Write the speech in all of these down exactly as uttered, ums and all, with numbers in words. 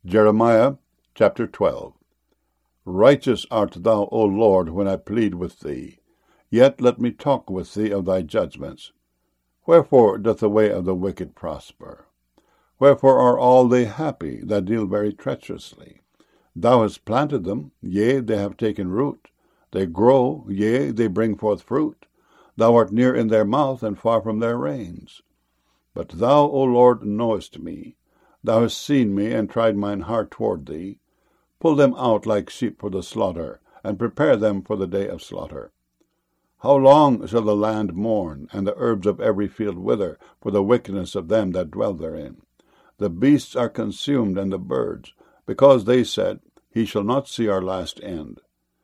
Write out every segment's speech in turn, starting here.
Jeremiah chapter twelve. Righteous art thou, O Lord, when I plead with thee. Yet let me talk with thee of thy judgments. Wherefore doth the way of the wicked prosper? Wherefore are all they happy that deal very treacherously? Thou hast planted them, yea, they have taken root. They grow, yea, they bring forth fruit. Thou art near in their mouth, and far from their reins. But thou, O Lord, knowest me. Thou hast seen me, and tried mine heart toward thee. Pull them out like sheep for the slaughter, and prepare them for the day of slaughter. How long shall the land mourn, and the herbs of every field wither, for the wickedness of them that dwell therein? The beasts are consumed, and the birds, because they said, He shall not see our last end.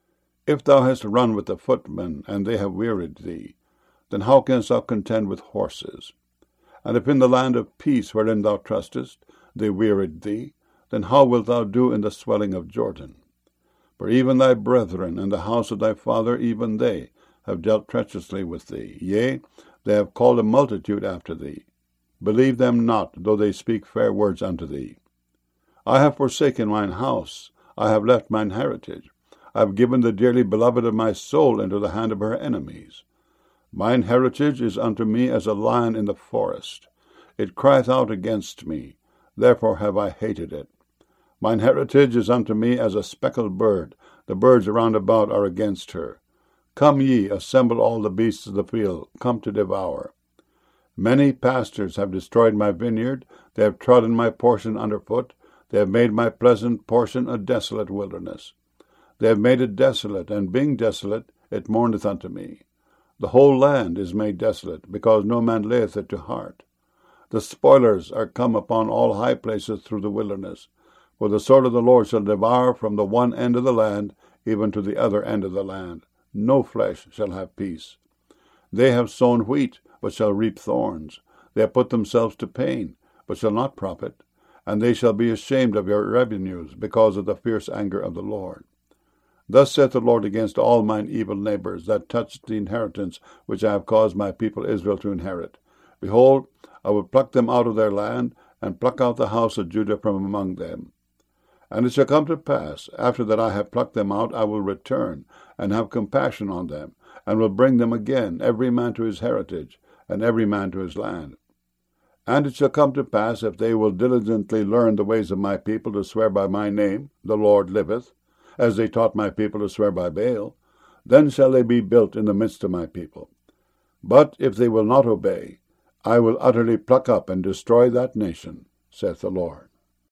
If thou hast run with the footmen, and they have wearied thee, then how canst thou contend with horses? And if in the land of peace wherein thou trustest, they wearied thee, then how wilt thou do in the swelling of Jordan? For even thy brethren and the house of thy father, even they, have dealt treacherously with thee. Yea, they have called a multitude after thee. Believe them not, though they speak fair words unto thee. I have forsaken mine house, I have left mine heritage. I have given the dearly beloved of my soul into the hand of her enemies. Mine heritage is unto me as a lion in the forest. It crieth out against me, therefore have I hated it. Mine heritage is unto me as a speckled bird. The birds around about are against her. Come ye, assemble all the beasts of the field, come to devour. Many pastors have destroyed my vineyard. They have trodden my portion under foot. They have made my pleasant portion a desolate wilderness. They have made it desolate, and being desolate, it mourneth unto me. The whole land is made desolate, because no man layeth it to heart. The spoilers are come upon all high places through the wilderness. For the sword of the Lord shall devour from the one end of the land, even to the other end of the land. No flesh shall have peace. They have sown wheat, but shall reap thorns. They have put themselves to pain, but shall not profit. And they shall be ashamed of your revenues, because of the fierce anger of the Lord. Thus saith the Lord against all mine evil neighbors, that touch the inheritance which I have caused my people Israel to inherit. Behold, I will pluck them out of their land, and pluck out the house of Judah from among them. And it shall come to pass, after that I have plucked them out, I will return, and have compassion on them, and will bring them again, every man to his heritage, and every man to his land. And it shall come to pass, if they will diligently learn the ways of my people to swear by my name, the Lord liveth, as they taught my people to swear by Baal, then shall they be built in the midst of my people. But if they will not obey, I will utterly pluck up and destroy that nation, saith the Lord.